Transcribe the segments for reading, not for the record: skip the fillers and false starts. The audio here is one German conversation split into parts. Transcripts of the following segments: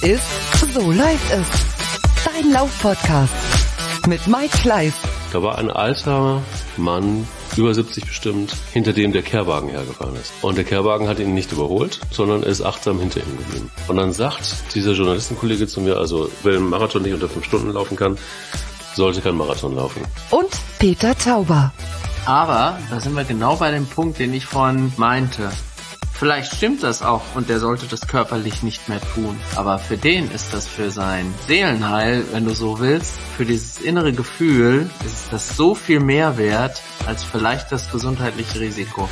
ist So läuft es. Dein Laufpodcast mit Mike Kleiss. Da war ein alter Mann, über 70 bestimmt, hinter dem der Kehrwagen hergefahren ist. Und der Kehrwagen hat ihn nicht überholt, sondern er ist achtsam hinter ihm geblieben. Und dann sagt dieser Journalistenkollege zu mir, also wer einen Marathon nicht unter 5 Stunden laufen kann, sollte kein Marathon laufen. Und Peter Tauber. Aber da sind wir genau bei dem Punkt, den ich vorhin meinte. Vielleicht stimmt das auch und der sollte das körperlich nicht mehr tun. Aber für den ist das für sein Seelenheil, wenn du so willst, für dieses innere Gefühl, ist das so viel mehr wert als vielleicht das gesundheitliche Risiko.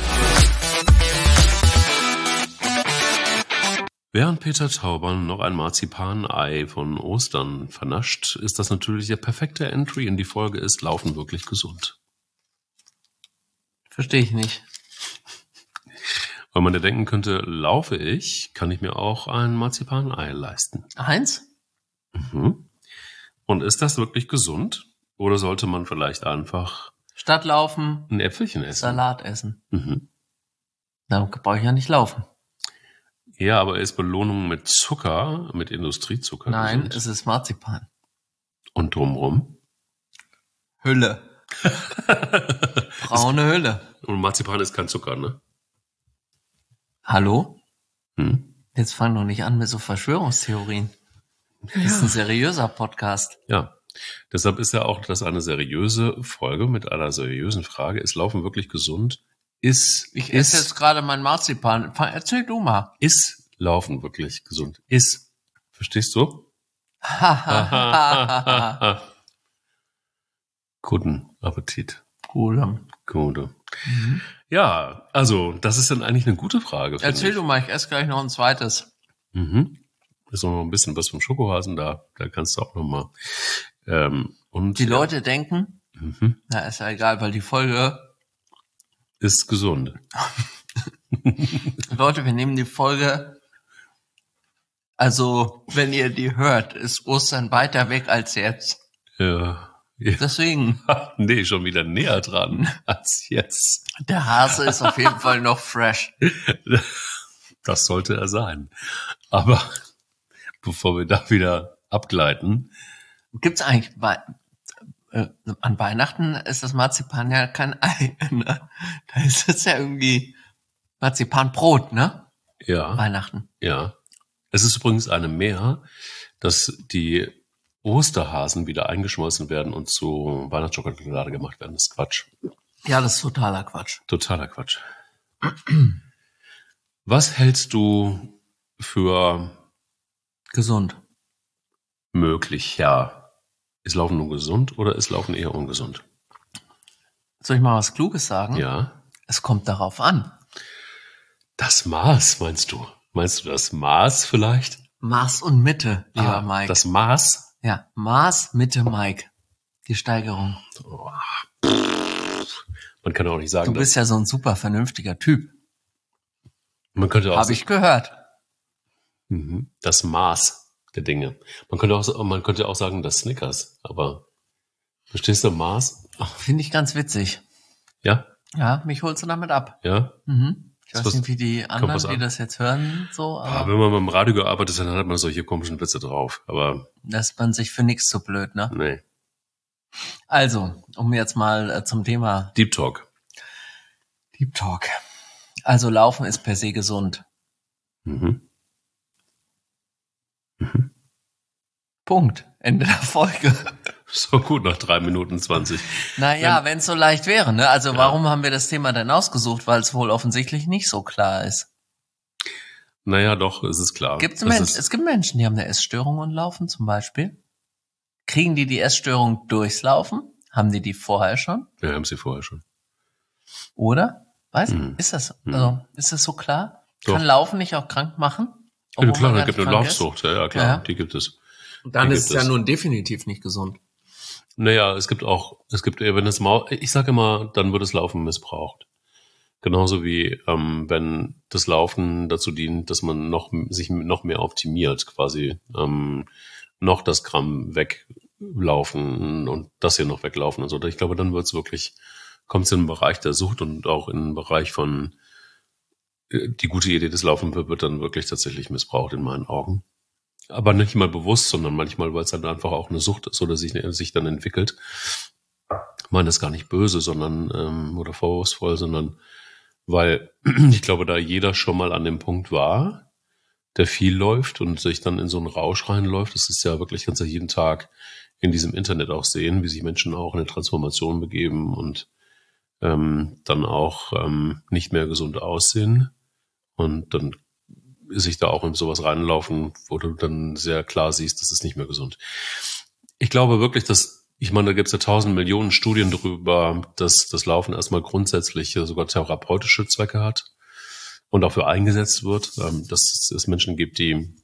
Während Peter Tauber noch ein Marzipanei von Ostern vernascht, ist das natürlich der perfekte Entry in die Folge ist Laufen wirklich gesund. Verstehe ich nicht. Weil man ja denken könnte, laufe ich, kann ich mir auch ein Marzipanei leisten. Eins? Mhm. Und ist das wirklich gesund? Oder sollte man vielleicht einfach Statt laufen, ein Äpfelchen essen? Salat essen. Mhm. Dann brauche ich ja nicht laufen. Ja, aber ist Belohnung mit Zucker, mit Industriezucker Nein, gesund? es ist Marzipan. Und drumrum? Hülle. Braune Hülle. Und Marzipan ist kein Zucker, ne? Hallo? Hm? Jetzt fang doch nicht an mit so Verschwörungstheorien. Das ist ein seriöser Podcast. Ja. Deshalb ist ja auch das eine seriöse Folge mit einer seriösen Frage. Ist Laufen wirklich gesund? Ich esse jetzt gerade mein Marzipan. Erzähl du mal. Ist Laufen wirklich gesund? Ist. Verstehst du? Guten Appetit. Cool. Gute. Ja, also, das ist dann eigentlich eine gute Frage. Erzähl du mal, ich esse gleich noch ein zweites. Mhm. Ist noch ein bisschen was vom Schokohasen da. Da kannst du auch noch mal. Und Die Leute denken, na ist ja egal, weil die Folge, ist gesund. Leute, wir nehmen die Folge, also wenn ihr die hört, ist Ostern weiter weg als jetzt. Ja. Deswegen, Nee, schon wieder näher dran als jetzt. der Hase ist auf jeden Fall noch fresh. Das sollte er sein. Aber bevor wir da wieder abgleiten. Gibt's eigentlich an Weihnachten ist das Marzipan ja kein Ei, ne? Da ist es ja irgendwie Marzipanbrot, ne? Ja. Weihnachten. Ja. Es ist übrigens eine Mehr, dass die Osterhasen wieder eingeschmolzen werden und zu Weihnachtsschokolade gemacht werden. Das ist Quatsch. Ja, das ist totaler Quatsch. Totaler Quatsch. Was hältst du für Gesund. möglich? Ja. Ist Laufen nun gesund oder ist Laufen eher ungesund? Soll ich mal was Kluges sagen? Ja. Es kommt darauf an. Das Maß, meinst du? Meinst du das Maß vielleicht? Maß und Mitte, lieber Mike. Das Maß? Ja, Maß, Mitte, Mike. Die Steigerung. Oh. Man kann auch nicht sagen, Du bist ja so ein super vernünftiger Typ. man könnte auch Habe ich gehört. das Maß der Dinge. Man könnte auch sagen, das Snickers, aber verstehst du Maß? Finde ich ganz witzig. Ja? Ja, mich holst du damit ab. Ja? Ich weiß nicht, wie die anderen, die das jetzt hören, so, aber Wenn man beim Radio gearbeitet hat, dann hat man solche komischen Witze drauf, aber lässt man sich für nichts so blöd, ne? nee. Also, um jetzt mal zum Thema Deep Talk. Deep Talk. Also Laufen ist per se gesund. Punkt. Ende der Folge. So gut, nach 3 Minuten 20. Naja, wenn es so leicht wäre, ne? Also warum haben wir das Thema denn ausgesucht? Weil es wohl offensichtlich nicht so klar ist. Naja, doch, es ist klar. Es gibt Menschen, die haben eine Essstörung und laufen zum Beispiel. Kriegen die Essstörung durchs Laufen? Haben die vorher schon? Ja, haben sie vorher schon. Oder? Ist das so klar? Doch. Kann Laufen nicht auch krank machen? Ja, Obwohl klar, man da gar gibt nicht eine krank ist? Laufsucht. Ja, klar, Ja. die gibt es. Dann Die ist es gibt ja es. nun definitiv nicht gesund. Naja, ich sage immer, dann wird das Laufen missbraucht. Genauso wie wenn das Laufen dazu dient, dass man sich noch mehr optimiert, quasi noch das Gramm weglaufen und das hier noch weglaufen und so. Ich glaube, dann kommt es in den Bereich der Sucht und auch in den Bereich von die gute Idee des Laufen wird dann wirklich tatsächlich missbraucht in meinen Augen. Aber nicht mal bewusst, sondern manchmal, weil es dann einfach auch eine Sucht ist oder sich dann entwickelt. Ich meine das gar nicht böse, sondern oder vorwurfsvoll, sondern weil ich glaube, da jeder schon mal an dem Punkt war, der viel läuft und sich dann in so einen Rausch reinläuft. Das ist ja wirklich, kannst du jeden Tag in diesem Internet auch sehen, wie sich Menschen auch in eine Transformation begeben und dann auch nicht mehr gesund aussehen und dann sich da auch in sowas reinlaufen, wo du dann sehr klar siehst, das ist nicht mehr gesund. Ich glaube wirklich, ich meine, da gibt es ja 1000 Millionen Studien darüber, dass das Laufen erstmal grundsätzlich sogar therapeutische Zwecke hat und dafür eingesetzt wird, dass es Menschen gibt, die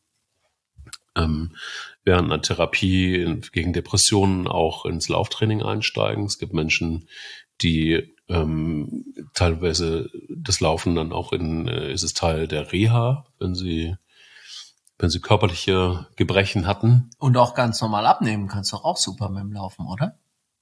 während einer Therapie gegen Depressionen auch ins Lauftraining einsteigen. Es gibt Menschen, die teilweise das Laufen dann auch ist es Teil der Reha, wenn sie körperliche Gebrechen hatten. Und auch ganz normal abnehmen kannst du auch super mit dem Laufen, oder?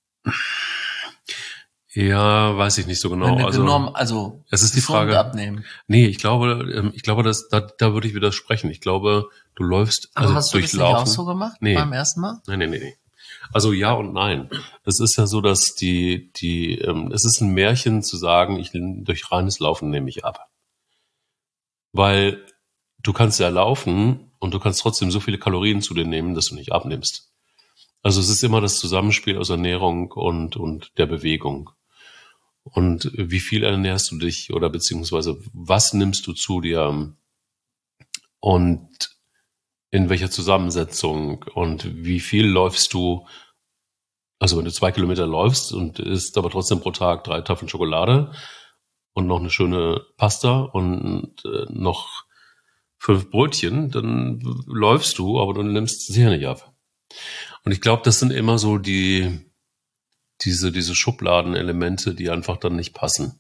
Ja, weiß ich nicht so genau. Also es ist die Frage. Abnehmen. Nee, ich glaube, dass da würde ich widersprechen. Ich glaube, du läufst aber hast du das nicht auch so gemacht beim ersten Mal? Nee. Also ja und nein. Es ist ja so, dass es ist ein Märchen zu sagen, durch reines Laufen nehme ich ab. Weil du kannst ja laufen und du kannst trotzdem so viele Kalorien zu dir nehmen, dass du nicht abnimmst. Also es ist immer das Zusammenspiel aus Ernährung und der Bewegung. Und wie viel ernährst du dich oder beziehungsweise was nimmst du zu dir und in welcher Zusammensetzung und wie viel läufst du, also wenn du 2 Kilometer läufst und isst aber trotzdem pro Tag 3 Tafeln Schokolade und noch eine schöne Pasta und noch 5 Brötchen, dann läufst du, aber du nimmst sicher nicht ab. Und ich glaube, das sind immer so diese Schubladenelemente, die einfach dann nicht passen.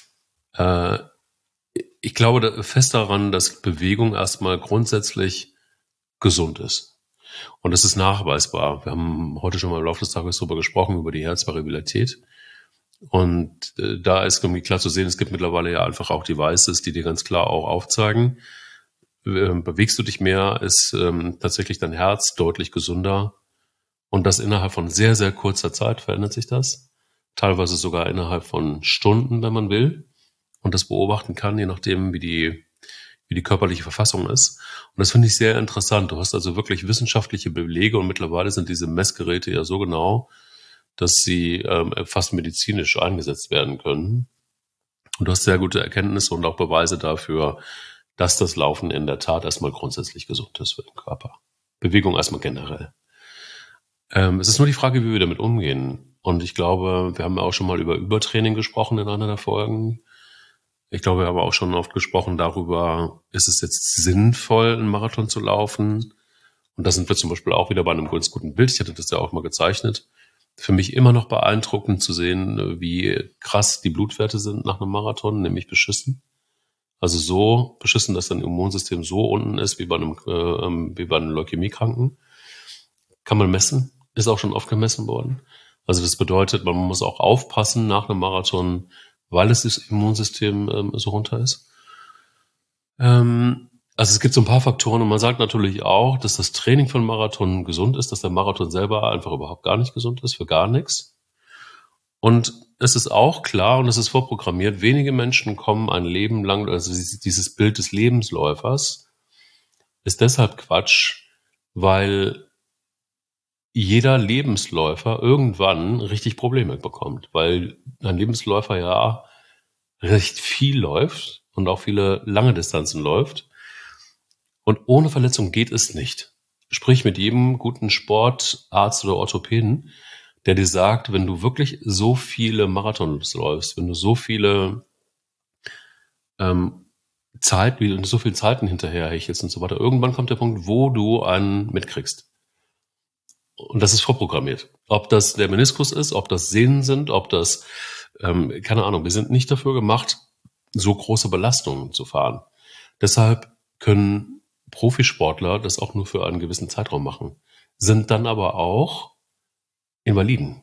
Ich glaube fest daran, dass Bewegung erstmal grundsätzlich gesund ist. Und das ist nachweisbar. Wir haben heute schon mal im Laufe des Tages darüber gesprochen, über die Herzvariabilität. Und da ist irgendwie klar zu sehen, es gibt mittlerweile ja einfach auch Devices, die dir ganz klar auch aufzeigen, bewegst du dich mehr, ist tatsächlich dein Herz deutlich gesünder. Und das innerhalb von sehr, sehr kurzer Zeit verändert sich das. Teilweise sogar innerhalb von Stunden, wenn man will. Und das beobachten kann, je nachdem, wie die körperliche Verfassung ist. Und das finde ich sehr interessant. Du hast also wirklich wissenschaftliche Belege und mittlerweile sind diese Messgeräte ja so genau, dass sie fast medizinisch eingesetzt werden können. Und du hast sehr gute Erkenntnisse und auch Beweise dafür, dass das Laufen in der Tat erstmal grundsätzlich gesund ist für den Körper. Bewegung erstmal generell. Es ist nur die Frage, wie wir damit umgehen. Und ich glaube, wir haben ja auch schon mal über Übertraining gesprochen in einer der Folgen. Ich glaube, wir haben auch schon oft gesprochen darüber, ist es jetzt sinnvoll, einen Marathon zu laufen? Und da sind wir zum Beispiel auch wieder bei einem ganz guten Bild. Ich hatte das ja auch mal gezeichnet. Für mich immer noch beeindruckend zu sehen, wie krass die Blutwerte sind nach einem Marathon, nämlich beschissen. Also so beschissen, dass dein Immunsystem so unten ist wie bei einem Leukämiekranken. Kann man messen, ist auch schon oft gemessen worden. Also das bedeutet, man muss auch aufpassen nach einem Marathon, weil das Immunsystem so runter ist. Also es gibt so ein paar Faktoren und man sagt natürlich auch, dass das Training von Marathon gesund ist, dass der Marathon selber einfach überhaupt gar nicht gesund ist, für gar nichts. Und es ist auch klar und es ist vorprogrammiert, wenige Menschen kommen ein Leben lang, also dieses Bild des Lebensläufers ist deshalb Quatsch, weil jeder Lebensläufer irgendwann richtig Probleme bekommt, weil ein Lebensläufer ja recht viel läuft und auch viele lange Distanzen läuft. Und ohne Verletzung geht es nicht. Sprich mit jedem guten Sportarzt oder Orthopäden, der dir sagt, wenn du wirklich so viele Marathons läufst, wenn du so viele so viele Zeiten hinterherhechelst und so weiter, irgendwann kommt der Punkt, wo du einen mitkriegst. Und das ist vorprogrammiert. Ob das der Meniskus ist, ob das Sehnen sind, ob das, keine Ahnung, wir sind nicht dafür gemacht, so große Belastungen zu fahren. Deshalb können Profisportler das auch nur für einen gewissen Zeitraum machen, sind dann aber auch Invaliden.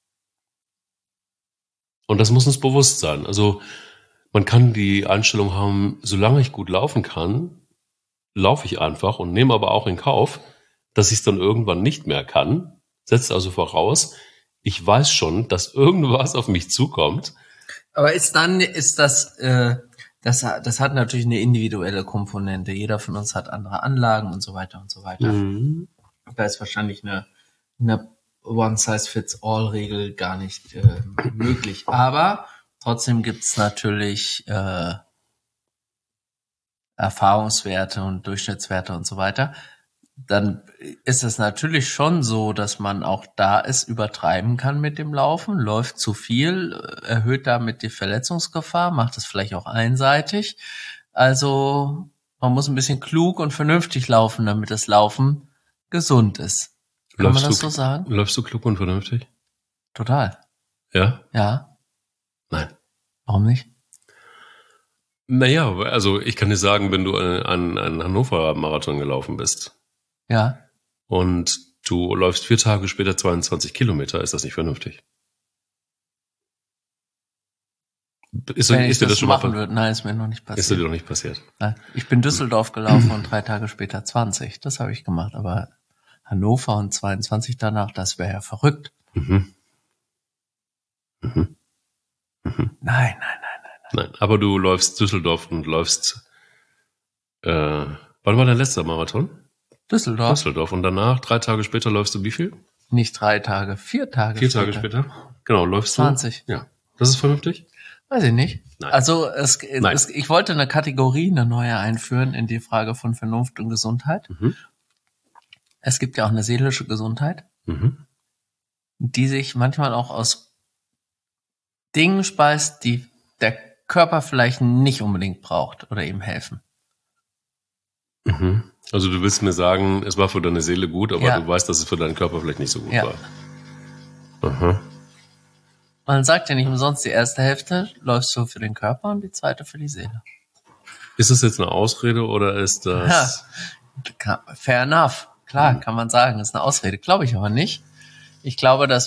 Und das muss uns bewusst sein. Also man kann die Einstellung haben, solange ich gut laufen kann, laufe ich einfach und nehme aber auch in Kauf, dass ich es dann irgendwann nicht mehr kann. Setzt also voraus, ich weiß schon, dass irgendwas auf mich zukommt. Aber das hat natürlich eine individuelle Komponente. Jeder von uns hat andere Anlagen und so weiter und so weiter. Mhm. Da ist wahrscheinlich eine One-Size-Fits-All-Regel gar nicht möglich. Aber trotzdem gibt's natürlich Erfahrungswerte und Durchschnittswerte und so weiter. Dann ist es natürlich schon so, dass man auch da es übertreiben kann mit dem Laufen, läuft zu viel, erhöht damit die Verletzungsgefahr, macht es vielleicht auch einseitig. Also man muss ein bisschen klug und vernünftig laufen, damit das Laufen gesund ist. Kann man das so sagen? Läufst du klug und vernünftig? Total. Ja? Ja. Nein. Warum nicht? Naja, also ich kann dir sagen, wenn du an einen Hannover Marathon gelaufen bist, Ja. und du läufst 4 Tage später 22 Kilometer, ist das nicht vernünftig? Ist Wenn ich dir das schon machen mal würde, nein, ist mir noch nicht passiert. Ist dir doch nicht passiert? Nein. Ich bin Düsseldorf gelaufen und 3 Tage später 20. Das habe ich gemacht. Aber Hannover und 22 danach, das wäre ja verrückt. Mhm. Mhm. Mhm. Nein. Nein, aber du läufst Düsseldorf und läufst, wann war dein letzter Marathon? Düsseldorf. Und danach, 3 Tage später, läufst du wie viel? Nicht 3 Tage, 4 Tage 4 Tage später? Genau, läufst 20. du? Ja. Das ist vernünftig? Weiß ich nicht. Nein. Also Nein. ich wollte eine Kategorie, eine neue einführen in die Frage von Vernunft und Gesundheit. Mhm. Es gibt ja auch eine seelische Gesundheit, Mhm. die sich manchmal auch aus Dingen speist, die der Körper vielleicht nicht unbedingt braucht oder ihm helfen. Mhm. Also du willst mir sagen, es war für deine Seele gut, aber Ja. du weißt, dass es für deinen Körper vielleicht nicht so gut Ja. war. Aha. Man sagt ja nicht umsonst, die erste Hälfte läufst du für den Körper und die zweite für die Seele. Ist das jetzt eine Ausrede oder ist das... Fair enough. Klar, kann man sagen, ist eine Ausrede. Glaube ich aber nicht. Ich glaube, dass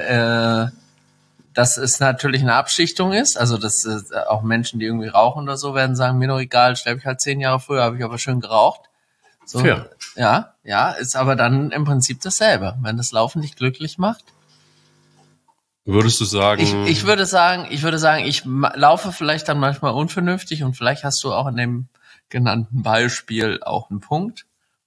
dass es natürlich eine Abschichtung ist. Also, dass auch Menschen, die irgendwie rauchen oder so, werden sagen, mir doch egal, sterbe ich halt 10 Jahre früher, habe ich aber schön geraucht. So, Fair. Ja, ist aber dann im Prinzip dasselbe. Wenn das Laufen dich glücklich macht. Würdest du sagen... Ich würde sagen, ich laufe vielleicht dann manchmal unvernünftig und vielleicht hast du auch in dem genannten Beispiel auch einen Punkt.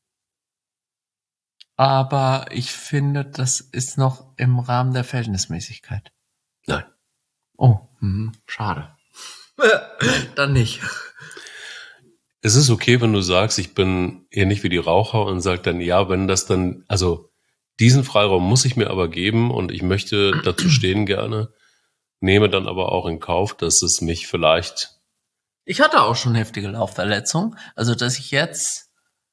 Aber ich finde, das ist noch im Rahmen der Verhältnismäßigkeit. Nein. Oh, schade. Dann nicht. Es ist okay, wenn du sagst, ich bin ähnlich wie die Raucher und sag dann, ja, wenn das dann, also diesen Freiraum muss ich mir aber geben und ich möchte dazu stehen gerne, nehme dann aber auch in Kauf, dass es mich vielleicht... Ich hatte auch schon heftige Laufverletzungen. Also, dass ich jetzt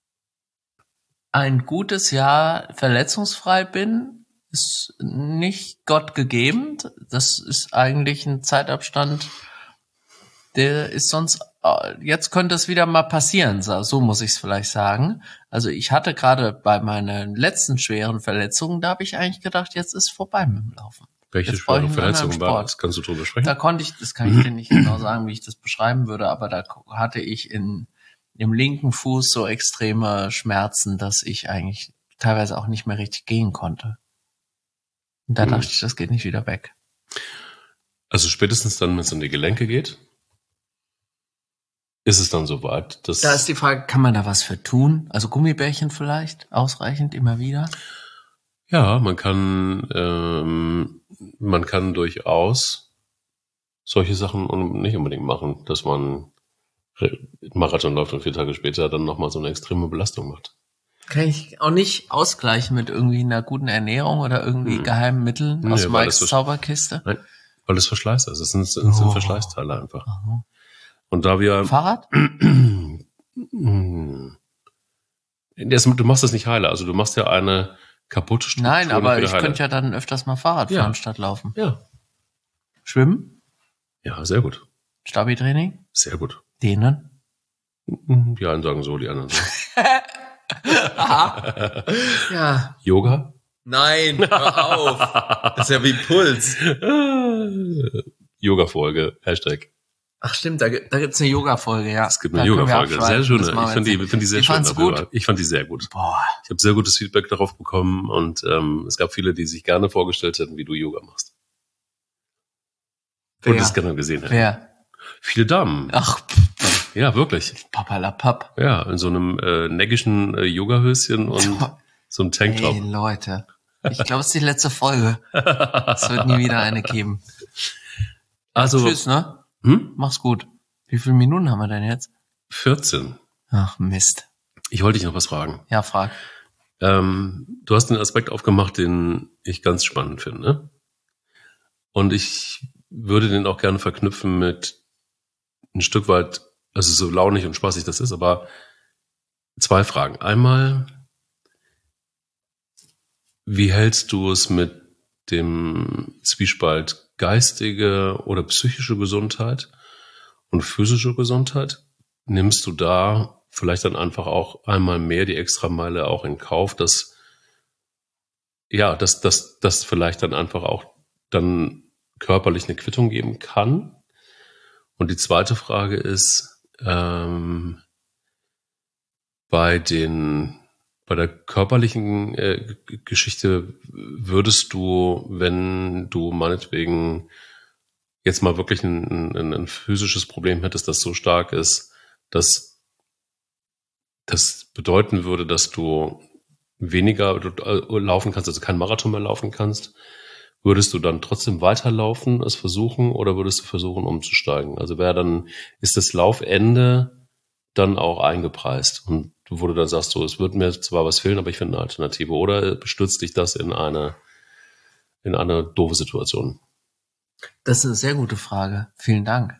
ein gutes Jahr verletzungsfrei bin, ist nicht Gott gegeben. Das ist eigentlich ein Zeitabstand, der ist sonst, jetzt könnte es wieder mal passieren, so muss ich es vielleicht sagen. Also ich hatte gerade bei meinen letzten schweren Verletzungen, da habe ich eigentlich gedacht, jetzt ist vorbei mit dem Laufen. Welche Jetzt brauche ich schwere einen anderen Verletzung war Sport. das? Kannst du drüber sprechen? Das kann ich dir nicht genau sagen, wie ich das beschreiben würde, aber da hatte ich im linken Fuß so extreme Schmerzen, dass ich eigentlich teilweise auch nicht mehr richtig gehen konnte. Und da dachte ich, das geht nicht wieder weg. Also spätestens dann, wenn es in die Gelenke geht, ist es dann soweit, dass... Da ist die Frage, kann man da was für tun? Also Gummibärchen vielleicht ausreichend immer wieder? Ja, man kann durchaus solche Sachen nicht unbedingt machen, dass man Marathon läuft und 4 Tage später dann nochmal so eine extreme Belastung macht. Kann ich auch nicht ausgleichen mit irgendwie einer guten Ernährung oder irgendwie geheimen Mitteln aus Mikes Zauberkiste? Nein, weil das Verschleiß ist. Es sind Verschleißteile einfach. Aha. Und da wir... Fahrrad? Du machst das nicht heile. Also du machst ja eine kaputte Struktur. Nein, aber ich könnte ja dann öfters mal Fahrrad fahren statt laufen. Ja. Schwimmen? Ja, sehr gut. Stabi-Training? Sehr gut. Dehnen? Die einen sagen so, die anderen so. Ja. Yoga? Nein, hör auf. Das ist ja wie Puls. Yoga-Folge. Hashtag. Ach stimmt, da gibt's eine Yoga-Folge, ja. Es gibt eine Yoga-Folge, sehr schön. Ich finde die sehr schön. Gut. Ich fand die sehr gut. Boah. Ich habe sehr gutes Feedback darauf bekommen und es gab viele, die sich gerne vorgestellt hätten, wie du Yoga machst. Und das gerne gesehen hätten. Wer? Viele Damen. Ach, ja, wirklich. Papalapap. Ja, in so einem neckischen Yoga-Höschen und so einem Tanktop. Hey, Leute. Ich glaube, es ist die letzte Folge. Es wird nie wieder eine geben. Also, tschüss, ne? Mach's gut. Wie viele Minuten haben wir denn jetzt? 14. Ach, Mist. Ich wollte dich noch was fragen. Ja, frag. Du hast einen Aspekt aufgemacht, den ich ganz spannend finde. Und ich würde den auch gerne verknüpfen mit ein Stück weit, also so launig und spaßig das ist, aber 2 Fragen. Einmal, wie hältst du es mit dem Zwiespalt geistige oder psychische Gesundheit und physische Gesundheit? Nimmst du da vielleicht dann einfach auch einmal mehr die Extrameile auch in Kauf, dass vielleicht dann einfach auch dann körperlich eine Quittung geben kann? Und die zweite Frage ist, bei der körperlichen Geschichte würdest du, wenn du meinetwegen jetzt mal wirklich ein physisches Problem hättest, das so stark ist, dass das bedeuten würde, dass du weniger laufen kannst, also keinen Marathon mehr laufen kannst, würdest du dann trotzdem weiterlaufen, es versuchen, oder würdest du versuchen, umzusteigen? Also ist das Laufende dann auch eingepreist? Und wo du dann sagst, so, es wird mir zwar was fehlen, aber ich finde eine Alternative. Oder bestürzt dich das in eine doofe Situation? Das ist eine sehr gute Frage. Vielen Dank.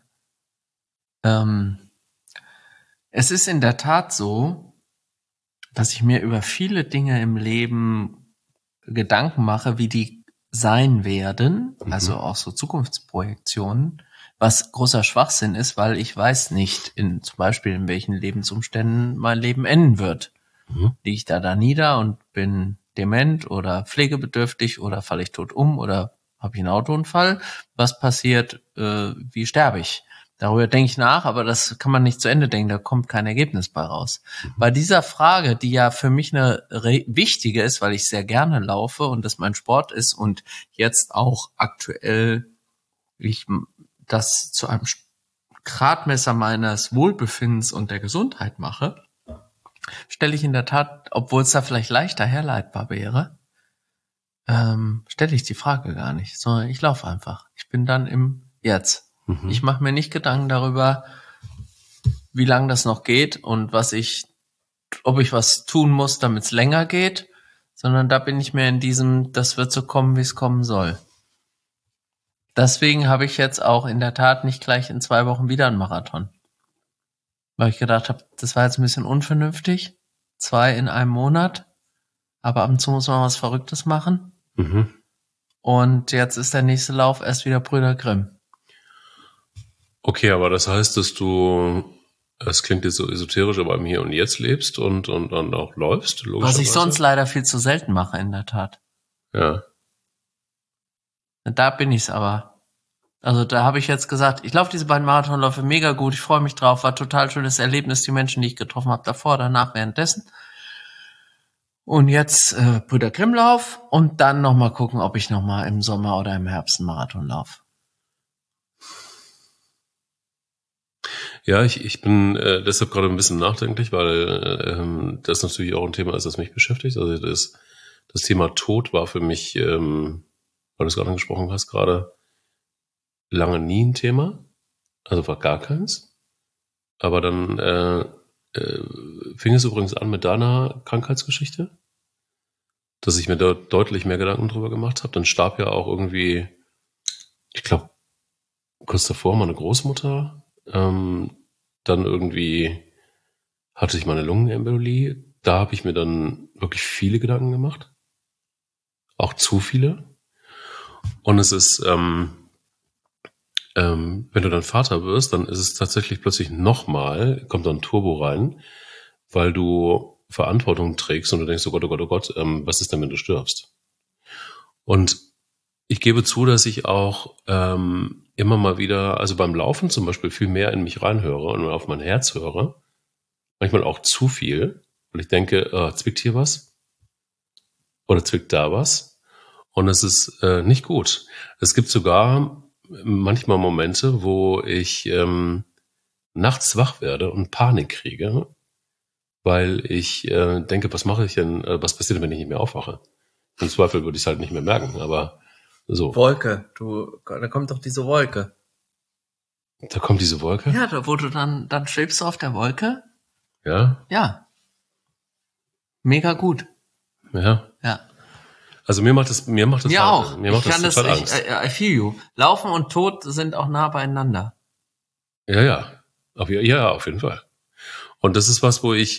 Es ist in der Tat so, dass ich mir über viele Dinge im Leben Gedanken mache, wie die sein werden, also auch so Zukunftsprojektionen, was großer Schwachsinn ist, weil ich weiß nicht, zum Beispiel in welchen Lebensumständen mein Leben enden wird. Liege ich da nieder und bin dement oder pflegebedürftig oder falle ich tot um oder habe ich einen Autounfall? Was passiert? Wie sterbe ich? Darüber denke ich nach, aber das kann man nicht zu Ende denken, da kommt kein Ergebnis bei raus. Bei dieser Frage, die ja für mich eine wichtige ist, weil ich sehr gerne laufe und das mein Sport ist und jetzt auch aktuell ich das zu einem Gradmesser meines Wohlbefindens und der Gesundheit mache, stelle ich in der Tat, obwohl es da vielleicht leichter herleitbar wäre, stelle ich die Frage gar nicht, sondern ich laufe einfach. Ich bin dann im Jetzt. Ich mache mir nicht Gedanken darüber, wie lange das noch geht und ob ich was tun muss, damit es länger geht, sondern da bin ich mehr in diesem, das wird so kommen, wie es kommen soll. Deswegen habe ich jetzt auch in der Tat nicht gleich in 2 Wochen wieder einen Marathon. Weil ich gedacht habe, das war jetzt ein bisschen unvernünftig. 2 in einem Monat. Aber ab und zu muss man was Verrücktes machen. Und jetzt ist der nächste Lauf erst wieder Brüder Grimm. Okay, aber das heißt, dass du, es klingt jetzt so esoterisch, aber im Hier und Jetzt lebst und auch läufst, logischerweise. Was ich sonst leider viel zu selten mache, in der Tat. Ja. Da bin ich's aber. Also da habe ich jetzt gesagt, ich laufe diese beiden Marathonläufe mega gut, ich freue mich drauf, war total schönes Erlebnis, die Menschen, die ich getroffen habe, davor, danach, währenddessen. Und jetzt Brüder Grimm-Lauf und dann nochmal gucken, ob ich nochmal im Sommer oder im Herbst einen Marathon laufe. Ja, ich bin deshalb gerade ein bisschen nachdenklich, weil das natürlich auch ein Thema ist, das mich beschäftigt. Also das Thema Tod war für mich, weil du es gerade angesprochen hast, gerade lange nie ein Thema. Also war gar keins. Aber dann fing es übrigens an mit deiner Krankheitsgeschichte, dass ich mir da deutlich mehr Gedanken drüber gemacht habe. Dann starb ja auch irgendwie, ich glaube, kurz davor meine Großmutter. Dann irgendwie hatte ich meine Lungenembolie. Da habe ich mir dann wirklich viele Gedanken gemacht. Auch zu viele. Und es ist, wenn du dann Vater wirst, dann ist es tatsächlich plötzlich kommt da ein Turbo rein, weil du Verantwortung trägst und du denkst, oh Gott, was ist denn, wenn du stirbst? Und ich gebe zu, dass ich auch im immer mal wieder, also beim Laufen zum Beispiel, viel mehr in mich reinhöre und auf mein Herz höre. Manchmal auch zu viel. Und ich denke, zwickt hier was? Oder zwickt da was? Und es ist nicht gut. Es gibt sogar manchmal Momente, wo ich nachts wach werde und Panik kriege, weil ich denke, was mache ich denn, was passiert denn, wenn ich nicht mehr aufwache? Im Zweifel würde ich es halt nicht mehr merken, aber so. Wolke, da kommt doch diese Wolke. Da kommt diese Wolke? Ja, da wo du dann schwebst du auf der Wolke. Ja? Ja. Mega gut. Ja. Ja. Also mir macht das Mir auch. Mir macht Ich kann das total Angst. I feel you. Laufen und Tod sind auch nah beieinander. Ja. Auf jeden Fall. Und das ist was, wo ich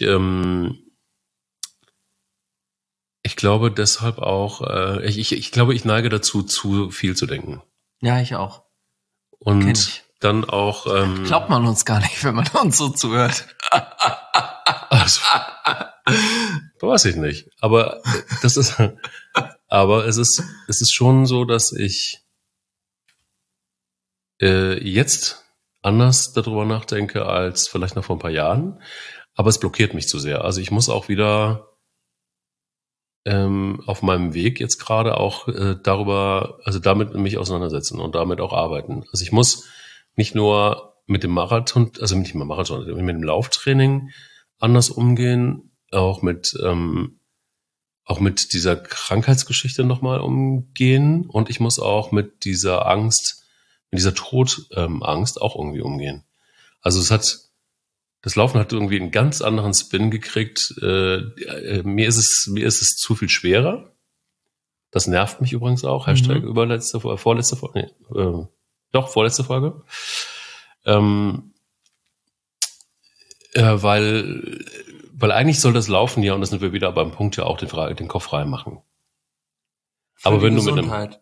glaube deshalb auch, ich glaube, ich neige dazu, zu viel zu denken. Ja, ich auch. Und Kenn ich. dann auch Glaubt man uns gar nicht, wenn man uns so zuhört. also, weiß ich nicht. Aber es ist schon so, dass ich jetzt anders darüber nachdenke als vielleicht noch vor ein paar Jahren. Aber es blockiert mich zu sehr. Also ich muss auch wieder auf meinem Weg jetzt gerade auch damit mich auseinandersetzen und damit auch arbeiten. Also ich muss nicht nur mit dem Marathon, also nicht mit dem Marathon, mit dem Lauftraining anders umgehen, auch mit dieser Krankheitsgeschichte nochmal umgehen, und ich muss auch mit dieser Angst, mit dieser Todangst auch irgendwie umgehen. Also das Laufen hat irgendwie einen ganz anderen Spin gekriegt. Mir ist es zu viel schwerer. Das nervt mich übrigens auch. Hashtag vorletzte Folge. Vorletzte Folge. Weil eigentlich soll das Laufen ja, und da sind wir wieder beim Punkt, ja auch den Kopf frei machen. Aber wenn du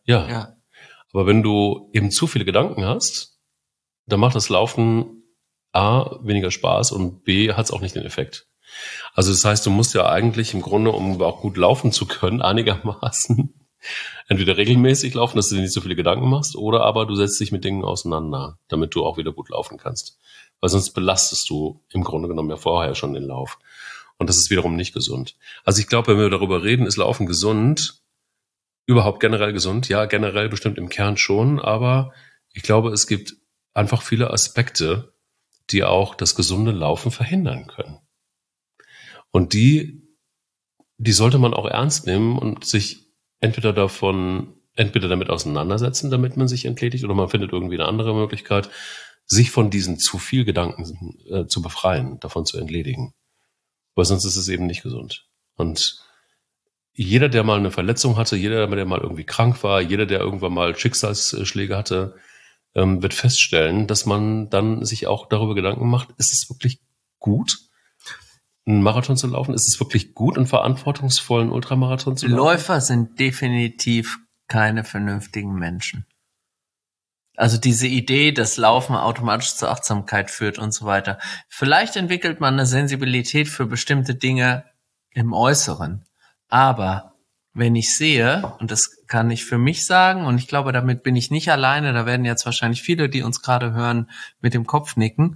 aber wenn du eben zu viele Gedanken hast, dann macht das Laufen A, weniger Spaß, und B, hat es auch nicht den Effekt. Also das heißt, du musst ja eigentlich im Grunde, um auch gut laufen zu können, einigermaßen entweder regelmäßig laufen, dass du dir nicht so viele Gedanken machst, oder aber du setzt dich mit Dingen auseinander, damit du auch wieder gut laufen kannst. Weil sonst belastest du im Grunde genommen ja vorher schon den Lauf. Und das ist wiederum nicht gesund. Also ich glaube, wenn wir darüber reden, ist Laufen gesund? Überhaupt generell gesund? Ja, generell bestimmt im Kern schon, aber ich glaube, es gibt einfach viele Aspekte, die auch das gesunde Laufen verhindern können. Und die sollte man auch ernst nehmen und sich entweder damit auseinandersetzen, damit man sich entledigt, oder man findet irgendwie eine andere Möglichkeit, sich von diesen zu viel Gedanken zu befreien, davon zu entledigen. Weil sonst ist es eben nicht gesund. Und jeder, der mal eine Verletzung hatte, jeder, der mal irgendwie krank war, jeder, der irgendwann mal Schicksalsschläge hatte, wird feststellen, dass man dann sich auch darüber Gedanken macht, ist es wirklich gut, einen Marathon zu laufen? Ist es wirklich gut, einen verantwortungsvollen Ultramarathon zu laufen? Läufer sind definitiv keine vernünftigen Menschen. Also diese Idee, dass Laufen automatisch zur Achtsamkeit führt und so weiter. Vielleicht entwickelt man eine Sensibilität für bestimmte Dinge im Äußeren. Aber wenn ich sehe, und das kann ich für mich sagen, und ich glaube, damit bin ich nicht alleine, da werden jetzt wahrscheinlich viele, die uns gerade hören, mit dem Kopf nicken,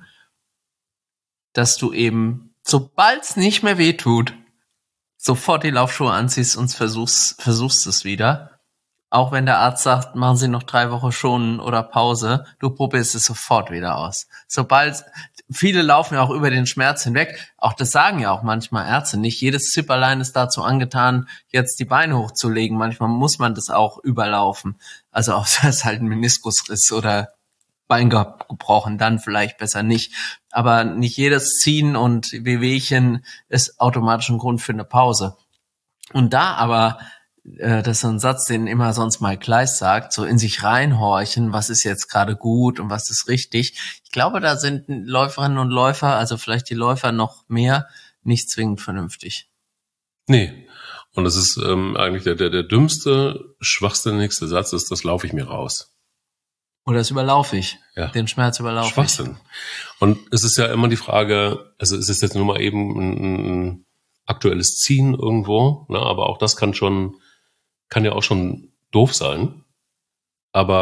dass du eben, sobald es nicht mehr wehtut, sofort die Laufschuhe anziehst und versuchst es wieder. Auch wenn der Arzt sagt, machen Sie noch 3 Wochen schonen oder Pause, du probierst es sofort wieder aus. Viele laufen ja auch über den Schmerz hinweg. Auch das sagen ja auch manchmal Ärzte. Nicht jedes Zipperlein ist dazu angetan, jetzt die Beine hochzulegen. Manchmal muss man das auch überlaufen. Also außer es halt ein Meniskusriss oder Bein gebrochen, dann vielleicht besser nicht. Aber nicht jedes Ziehen und Wehwehchen ist automatisch ein Grund für eine Pause. Und da aber, das ist so ein Satz, den immer sonst Mike Kleiss sagt, so in sich reinhorchen, was ist jetzt gerade gut und was ist richtig. Ich glaube, da sind Läuferinnen und Läufer, also vielleicht die Läufer noch mehr, nicht zwingend vernünftig. Nee. Und das ist eigentlich der dümmste, schwachsinnigste Satz ist, das laufe ich mir raus. Oder das überlaufe ich. Ja. Den Schmerz überlaufe Schwachsinn. Und es ist ja immer die Frage, also es ist jetzt nur mal eben ein aktuelles Ziehen irgendwo, ne, aber auch das kann ja auch schon doof sein. Aber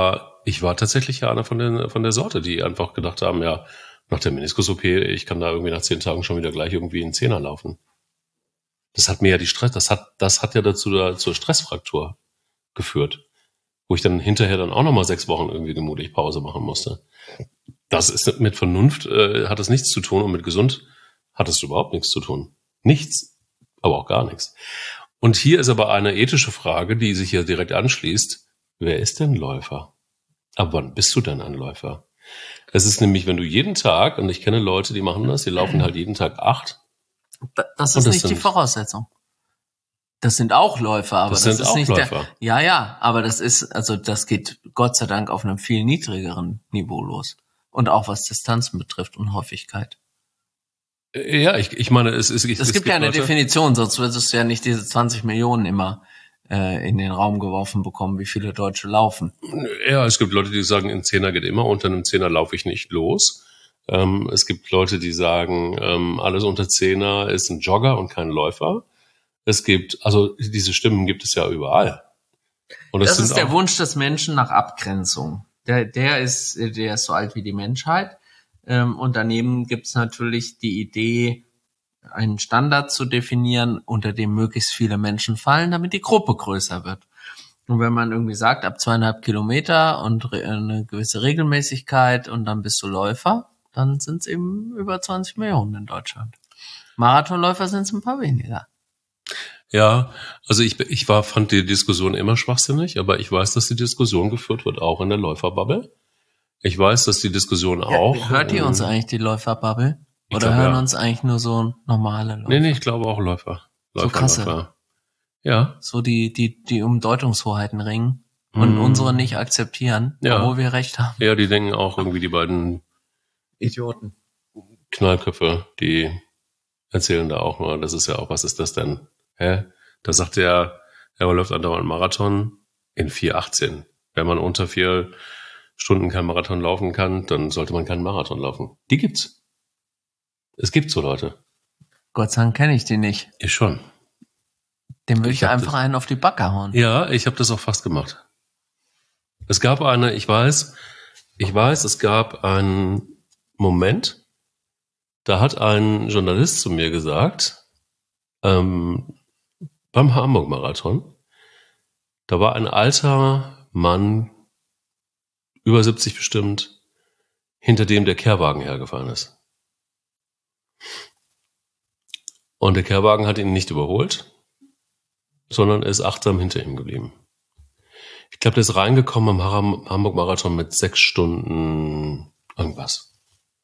war tatsächlich ja einer von der Sorte, die einfach gedacht haben, ja, nach der Meniskus-OP, ich kann da irgendwie nach 10 Tagen schon wieder gleich irgendwie in 10er laufen. Das hat mir ja das hat ja zur Stressfraktur geführt, wo ich dann hinterher dann auch nochmal 6 Wochen irgendwie gemütlich Pause machen musste. Das ist mit Vernunft, hat es nichts zu tun, und mit gesund hat es überhaupt nichts zu tun. Nichts, aber auch gar nichts. Und hier ist aber eine ethische Frage, die sich hier direkt anschließt. Wer ist denn Läufer? Ab wann bist du denn ein Läufer? Es ist nämlich, wenn du jeden Tag, und ich kenne Leute, die machen das, die laufen halt jeden Tag 8. Das ist nicht die Voraussetzung. Das sind auch Läufer, aber das ist nicht Läufer. Aber das geht Gott sei Dank auf einem viel niedrigeren Niveau los. Und auch was Distanzen betrifft und Häufigkeit. Ja, ich meine, es gibt ja eine Definition, sonst würdest du ja nicht diese 20 Millionen immer in den Raum geworfen bekommen, wie viele Deutsche laufen. Ja, es gibt Leute, die sagen, ein 10er geht immer, unter einem 10er laufe ich nicht los. Es gibt Leute, die sagen, alles unter 10er ist ein Jogger und kein Läufer. Es gibt, also diese Stimmen gibt es ja überall. Und das ist der Wunsch des Menschen nach Abgrenzung. Der ist so alt wie die Menschheit. Und daneben gibt's natürlich die Idee, einen Standard zu definieren, unter dem möglichst viele Menschen fallen, damit die Gruppe größer wird. Und wenn man irgendwie sagt, ab 2,5 Kilometer und eine gewisse Regelmäßigkeit und dann bist du Läufer, dann sind es eben über 20 Millionen in Deutschland. Marathonläufer sind es ein paar weniger. Ja, also fand die Diskussion immer schwachsinnig, aber ich weiß, dass die Diskussion geführt wird, auch in der Läuferbubble. Ich weiß, dass die Diskussion auch... Hört ihr uns eigentlich, die Läuferbubble? Oder hören uns eigentlich nur so normale Läufer? Nee, ich glaube auch Läufer. So krasse. Läufer. Ja. So die um Deutungshoheiten ringen und unsere nicht akzeptieren, obwohl wir recht haben. Ja, die denken auch irgendwie, die beiden Idioten. Knallköpfe, die erzählen da auch nur, das ist ja auch, was ist das denn? Da sagt er läuft andauernd einen Marathon in 4,18. Wenn man unter 4 Stunden kein Marathon laufen kann, dann sollte man keinen Marathon laufen. Die gibt's. Es gibt so Leute. Gott sei Dank kenne ich die nicht. Ich schon. Dem würde ich einfach einen auf die Backe hauen. Ja, ich habe das auch fast gemacht. Es gab ich weiß, es gab einen Moment, da hat ein Journalist zu mir gesagt, beim Hamburg-Marathon, da war ein alter Mann, über 70 bestimmt, hinter dem der Kehrwagen hergefahren ist. Und der Kehrwagen hat ihn nicht überholt, sondern er ist achtsam hinter ihm geblieben. Ich glaube, der ist reingekommen am Hamburg-Marathon mit 6 Stunden irgendwas.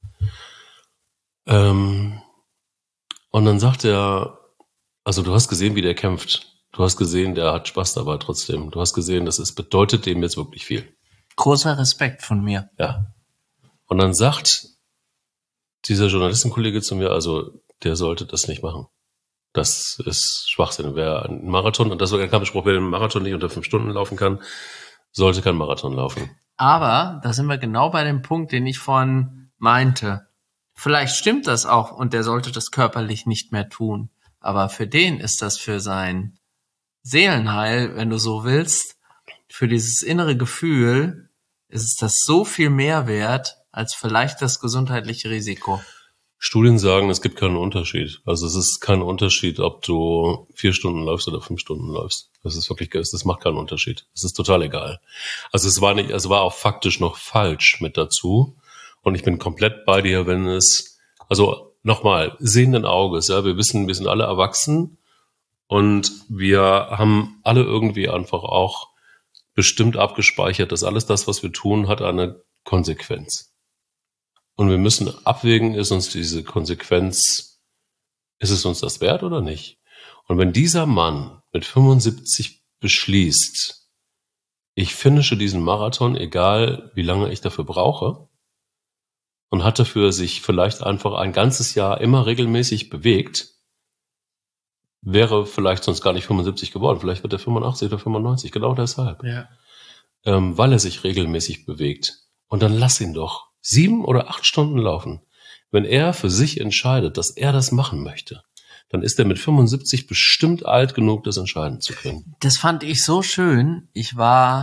Und dann sagt er, also du hast gesehen, wie der kämpft. Du hast gesehen, der hat Spaß dabei trotzdem. Du hast gesehen, bedeutet dem jetzt wirklich viel. Großer Respekt von mir. Ja. Und dann sagt dieser Journalistenkollege zu mir, also der sollte das nicht machen. Das ist Schwachsinn. Wer einen Marathon, und das war kein Spruch, wer einen Marathon nicht unter 5 Stunden laufen kann, sollte keinen Marathon laufen. Aber da sind wir genau bei dem Punkt, den ich vorhin meinte. Vielleicht stimmt das auch und der sollte das körperlich nicht mehr tun. Aber für den ist das für sein Seelenheil, wenn du so willst, für dieses innere Gefühl, ist das so viel mehr wert als vielleicht das gesundheitliche Risiko. Studien sagen, es gibt keinen Unterschied. Also es ist kein Unterschied, ob du 4 Stunden läufst oder 5 Stunden läufst. Das macht keinen Unterschied. Es ist total egal. Also es war auch faktisch noch falsch mit dazu. Und ich bin komplett bei dir, also nochmal, sehenden Auges, ja, wir wissen, wir sind alle erwachsen und wir haben alle irgendwie einfach auch bestimmt abgespeichert, dass alles das, was wir tun, hat eine Konsequenz. Und wir müssen abwägen, ist uns diese Konsequenz, ist es uns das wert oder nicht? Und wenn dieser Mann mit 75 beschließt, ich finische diesen Marathon, egal wie lange ich dafür brauche, und hat dafür sich vielleicht einfach ein ganzes Jahr immer regelmäßig bewegt, wäre vielleicht sonst gar nicht 75 geworden. Vielleicht wird er 85 oder 95, genau deshalb. Ja. Weil er sich regelmäßig bewegt. Und dann lass ihn doch 7 oder 8 Stunden laufen. Wenn er für sich entscheidet, dass er das machen möchte, dann ist er mit 75 bestimmt alt genug, das entscheiden zu können. Das fand ich so schön. Ich war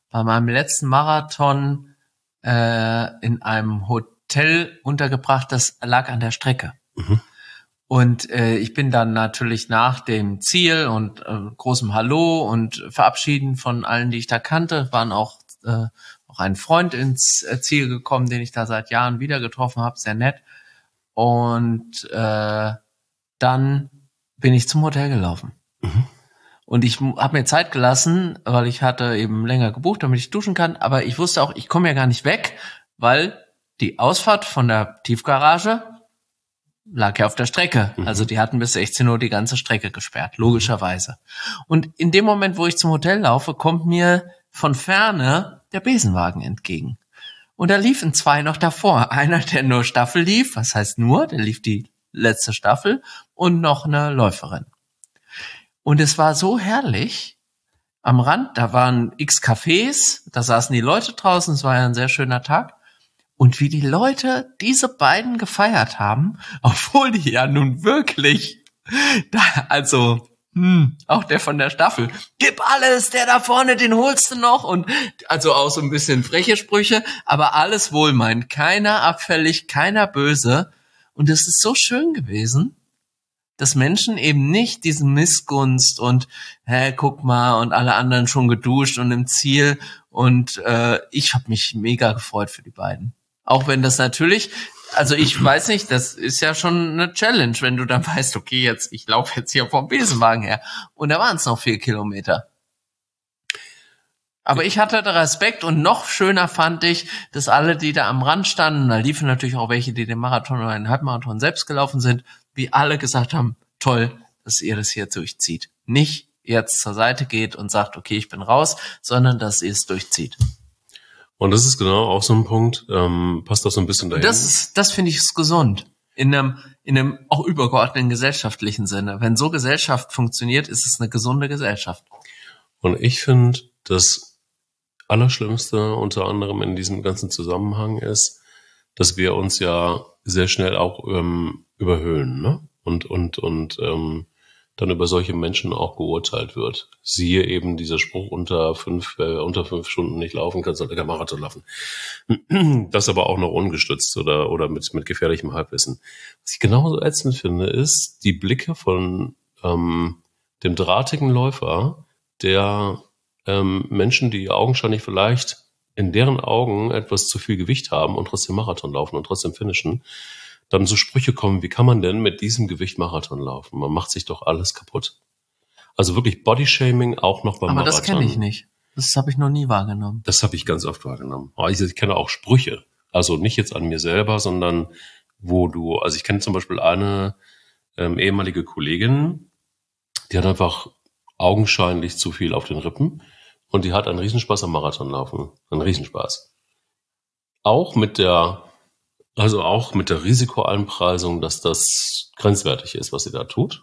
bei meinem letzten Marathon in einem Hotel untergebracht, das lag an der Strecke. Mhm. Und ich bin dann natürlich nach dem Ziel und großem Hallo und Verabschieden von allen, die ich da kannte, waren auch ein Freund ins Ziel gekommen, den ich da seit Jahren wieder getroffen habe, sehr nett. Und dann bin ich zum Hotel gelaufen. Mhm. Und ich habe mir Zeit gelassen, weil ich hatte eben länger gebucht, damit ich duschen kann. Aber ich wusste auch, ich komme ja gar nicht weg, weil die Ausfahrt von der Tiefgarage lag ja auf der Strecke. Also die hatten bis 16 Uhr die ganze Strecke gesperrt, logischerweise. Und in dem Moment, wo ich zum Hotel laufe, kommt mir von Ferne der Besenwagen entgegen. Und da liefen zwei noch davor. Einer, der nur Staffel lief, was heißt nur, der lief die letzte Staffel, und noch eine Läuferin. Und es war so herrlich. Am Rand, da waren x Cafés, da saßen die Leute draußen, es war ja ein sehr schöner Tag. Und wie die Leute diese beiden gefeiert haben, obwohl die ja nun wirklich, auch der von der Staffel, gib alles, der da vorne, den holst du noch. Und also auch so ein bisschen freche Sprüche, aber alles wohlmeint. Keiner abfällig, keiner böse. Und es ist so schön gewesen, dass Menschen eben nicht diesen Missgunst und guck mal, und alle anderen schon geduscht und im Ziel. Und ich habe mich mega gefreut für die beiden. Auch wenn das natürlich, also ich weiß nicht, das ist ja schon eine Challenge, wenn du dann weißt, okay, ich laufe jetzt hier vom Besenwagen her. Und da waren es noch 4 Kilometer. Aber ich hatte da Respekt, und noch schöner fand ich, dass alle, die da am Rand standen, da liefen natürlich auch welche, die den Marathon oder den Halbmarathon selbst gelaufen sind, wie alle gesagt haben, toll, dass ihr das hier durchzieht. Nicht jetzt zur Seite geht und sagt, okay, ich bin raus, sondern dass ihr es durchzieht. Und das ist genau auch so ein Punkt, passt auch so ein bisschen dahin. Das finde ich ist gesund. In einem auch übergeordneten gesellschaftlichen Sinne. Wenn so Gesellschaft funktioniert, ist es eine gesunde Gesellschaft. Und ich finde, das Allerschlimmste unter anderem in diesem ganzen Zusammenhang ist, dass wir uns ja sehr schnell auch überhöhen, ne? Und dann über solche Menschen auch geurteilt wird. Siehe eben dieser Spruch, unter 5 Stunden nicht laufen, kannst du halt kein Marathon laufen. Das aber auch noch ungestützt oder mit gefährlichem Halbwissen. Was ich genauso ätzend finde, ist die Blicke von dem drahtigen Läufer, der Menschen, die augenscheinlich vielleicht in deren Augen etwas zu viel Gewicht haben und trotzdem Marathon laufen und trotzdem finishen, dann so Sprüche kommen, wie kann man denn mit diesem Gewicht Marathon laufen? Man macht sich doch alles kaputt. Also wirklich Bodyshaming auch noch beim Marathon. Aber das kenne ich nicht. Das habe ich noch nie wahrgenommen. Das habe ich ganz oft wahrgenommen. Ich kenne auch Sprüche. Also nicht jetzt an mir selber, sondern also ich kenne zum Beispiel eine ehemalige Kollegin, die hat einfach augenscheinlich zu viel auf den Rippen und die hat einen Riesenspaß am Marathonlaufen. Einen Riesenspaß. Auch mit der Risikoeinpreisung, dass das grenzwertig ist, was sie da tut.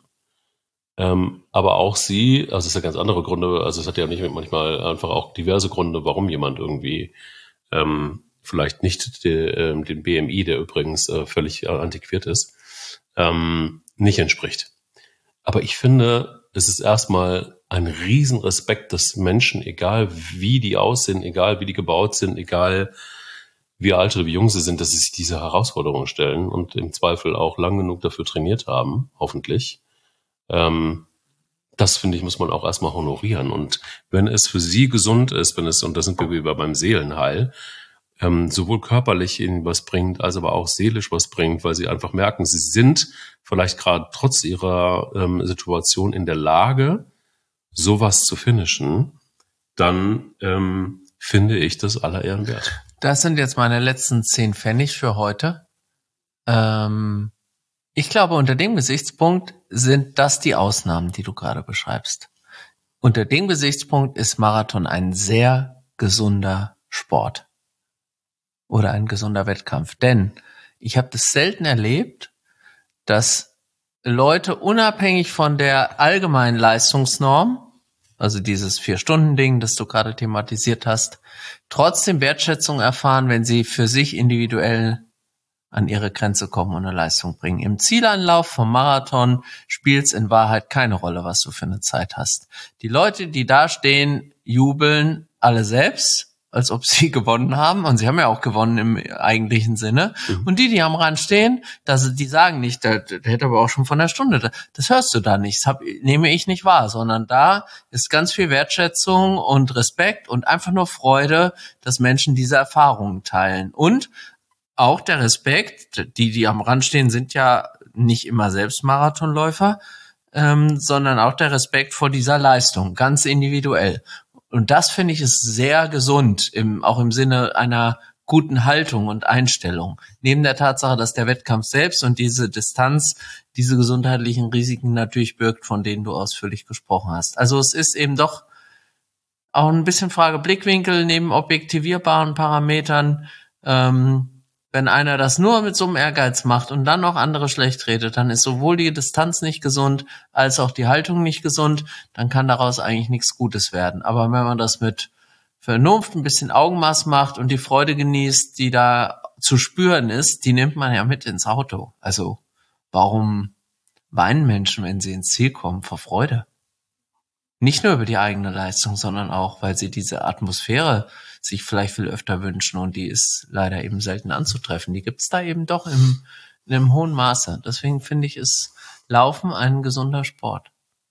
Aber auch sie, also es hat ganz andere Gründe, also es hat ja nicht manchmal einfach auch diverse Gründe, warum jemand irgendwie vielleicht nicht den BMI, der übrigens völlig antiquiert ist, nicht entspricht. Aber ich finde, es ist erstmal ein Riesenrespekt, dass Menschen, egal wie die aussehen, egal wie die gebaut sind, egal wie alt oder wie jung sie sind, dass sie sich diese Herausforderungen stellen und im Zweifel auch lang genug dafür trainiert haben, hoffentlich. Das, finde ich, muss man auch erstmal honorieren. Und wenn es für sie gesund ist, und da sind wir wieder beim Seelenheil, sowohl körperlich ihnen was bringt, als aber auch seelisch was bringt, weil sie einfach merken, sie sind vielleicht gerade trotz ihrer Situation in der Lage, sowas zu finishen, dann finde ich das aller Ehren wert. Das sind jetzt meine letzten 10 Pfennig für heute. Ich glaube, unter dem Gesichtspunkt sind das die Ausnahmen, die du gerade beschreibst. Unter dem Gesichtspunkt ist Marathon ein sehr gesunder Sport oder ein gesunder Wettkampf. Denn ich habe das selten erlebt, dass Leute unabhängig von der allgemeinen Leistungsnorm, also dieses 4-Stunden-Ding, das du gerade thematisiert hast, trotzdem Wertschätzung erfahren, wenn sie für sich individuell an ihre Grenze kommen und eine Leistung bringen. Im Zielanlauf vom Marathon spielt es in Wahrheit keine Rolle, was du für eine Zeit hast. Die Leute, die da stehen, jubeln, alle selbst, als ob sie gewonnen haben. Und sie haben ja auch gewonnen im eigentlichen Sinne. Und die am Rand stehen, die sagen nicht, der hätte aber auch schon von der Stunde. Das hörst du da nicht. Das nehme ich nicht wahr. Sondern da ist ganz viel Wertschätzung und Respekt und einfach nur Freude, dass Menschen diese Erfahrungen teilen. Und auch der Respekt, die am Rand stehen, sind ja nicht immer selbst Marathonläufer, sondern auch der Respekt vor dieser Leistung, ganz individuell. Und das finde ich ist sehr gesund, auch im Sinne einer guten Haltung und Einstellung. Neben der Tatsache, dass der Wettkampf selbst und diese Distanz diese gesundheitlichen Risiken natürlich birgt, von denen du ausführlich gesprochen hast. Also es ist eben doch auch ein bisschen Frage Blickwinkel neben objektivierbaren Parametern. Wenn einer das nur mit so einem Ehrgeiz macht und dann noch andere schlecht redet, dann ist sowohl die Distanz nicht gesund, als auch die Haltung nicht gesund. Dann kann daraus eigentlich nichts Gutes werden. Aber wenn man das mit Vernunft, ein bisschen Augenmaß macht und die Freude genießt, die da zu spüren ist, die nimmt man ja mit ins Auto. Also warum weinen Menschen, wenn sie ins Ziel kommen, vor Freude? Nicht nur über die eigene Leistung, sondern auch, weil sie diese Atmosphäre sich vielleicht viel öfter wünschen und die ist leider eben selten anzutreffen. Die gibt es da eben doch in einem hohen Maße. Deswegen finde ich, ist Laufen ein gesunder Sport.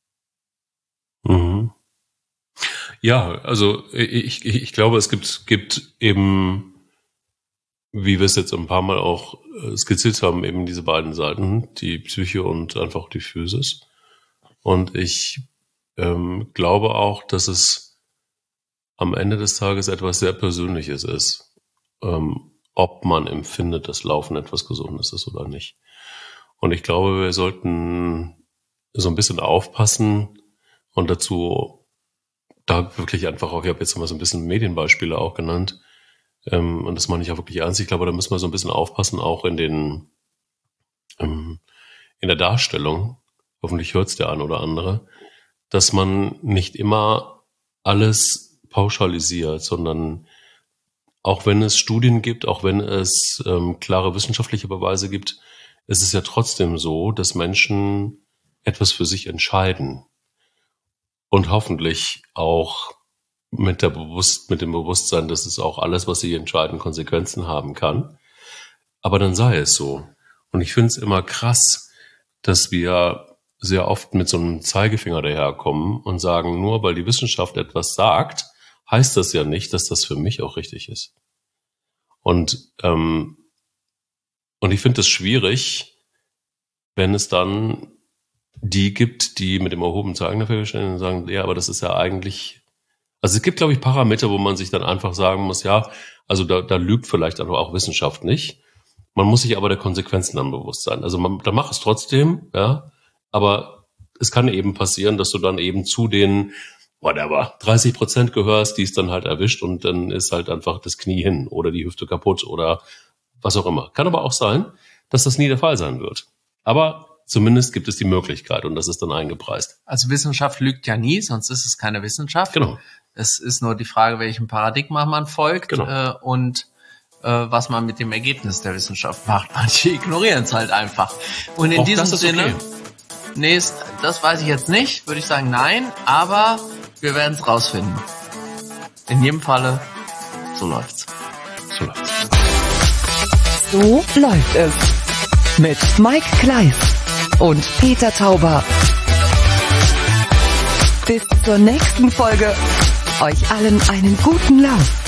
Mhm. Ja, also ich glaube, es gibt eben, wie wir es jetzt ein paar Mal auch skizziert haben, eben diese beiden Seiten, die Psyche und einfach die Physis. Und ich glaube auch, dass es am Ende des Tages etwas sehr Persönliches ist, ob man empfindet, dass Laufen etwas Gesundes ist oder nicht. Und ich glaube, wir sollten so ein bisschen aufpassen und dazu da wirklich einfach auch, ich habe jetzt mal so ein bisschen Medienbeispiele auch genannt, und das meine ich auch wirklich ernst. Ich glaube, da müssen wir so ein bisschen aufpassen, auch in der Darstellung, hoffentlich hört es der ein oder andere, dass man nicht immer alles pauschalisiert, sondern auch wenn es Studien gibt, auch wenn es klare wissenschaftliche Beweise gibt, ist es ja trotzdem so, dass Menschen etwas für sich entscheiden und hoffentlich auch mit dem Bewusstsein, dass es auch alles, was sie entscheiden, Konsequenzen haben kann. Aber dann sei es so. Und ich finde es immer krass, dass wir sehr oft mit so einem Zeigefinger daherkommen und sagen, nur weil die Wissenschaft etwas sagt, heißt das ja nicht, dass das für mich auch richtig ist. Und ich finde es schwierig, wenn es dann die gibt, die mit dem erhobenen Zeigefinger stehen und sagen, ja, aber das ist ja eigentlich, also es gibt, glaube ich, Parameter, wo man sich dann einfach sagen muss, ja, also da lügt vielleicht auch Wissenschaft nicht. Man muss sich aber der Konsequenzen dann bewusst sein. Also da mach es trotzdem, ja, aber es kann eben passieren, dass du dann eben zu den 30% gehörst, die es dann halt erwischt und dann ist halt einfach das Knie hin oder die Hüfte kaputt oder was auch immer. Kann aber auch sein, dass das nie der Fall sein wird. Aber zumindest gibt es die Möglichkeit und das ist dann eingepreist. Also Wissenschaft lügt ja nie, sonst ist es keine Wissenschaft. Genau. Es ist nur die Frage, welchem Paradigma man folgt, genau. Und was man mit dem Ergebnis der Wissenschaft macht. Manche ignorieren es halt einfach. Und in diesem Sinne, okay. Das weiß ich jetzt nicht, würde ich sagen nein, aber wir werden es rausfinden. In jedem Falle, so läuft's. So läuft es. Mit Mike Kleiss und Peter Tauber. Bis zur nächsten Folge. Euch allen einen guten Lauf.